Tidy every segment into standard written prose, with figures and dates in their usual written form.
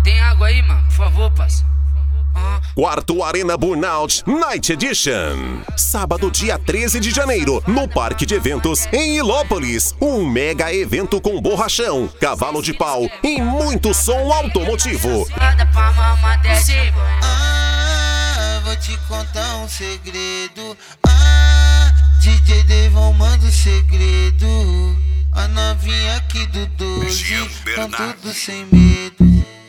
Tem água aí, mano? Por favor, parça. Quarto Arena Burnout Night Edition. Sábado, dia 13 de janeiro, no Parque de Eventos, em Ilópolis. Um mega evento com borrachão, cavalo de pau e muito som automotivo. Vou te contar um segredo. DJ Devon manda o segredo. A novinha aqui do 12 tão tudo sem medo.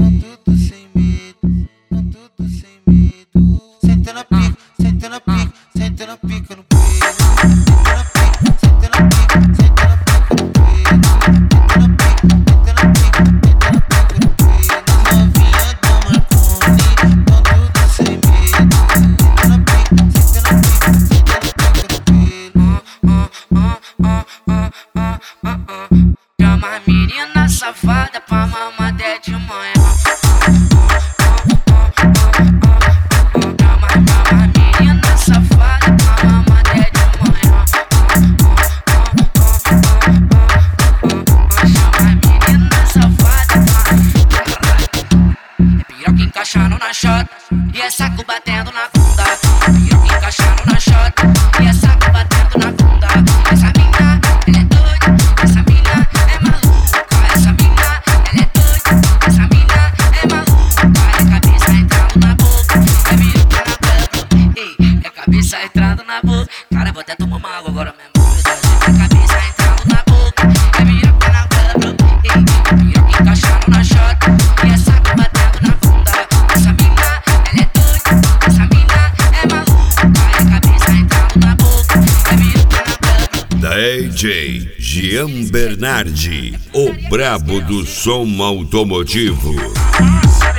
Senta na pica, senta na pica, senta na pica no peito. Senta na pica, senta na pica no peito. Senta na pica, senta na pica no peito. Novinha da Marconi, tão tudo sem medo. Senta na pica, senta na pica, senta na pica no peito. Chama a menina safada pra mamar até de manhã. Encaixando na shot e é saco batendo na bunda. Piroca encaixando na shot e é saco batendo na bunda. Essa mina, ela é doida, essa mina é maluca. Essa mina, ela é doida, essa mina é maluca. É cabeça entrando na boca, é piroca na boca. Ei, é cabeça entrando na boca. Cara, vou até tomar uma água agora mesmo. É cabeça entrando na boca, é piroca na boca. Ei, piroca encaixando na shot e é saco batendo na bunda. DJ Jean Bernardi, o brabo do som automotivo.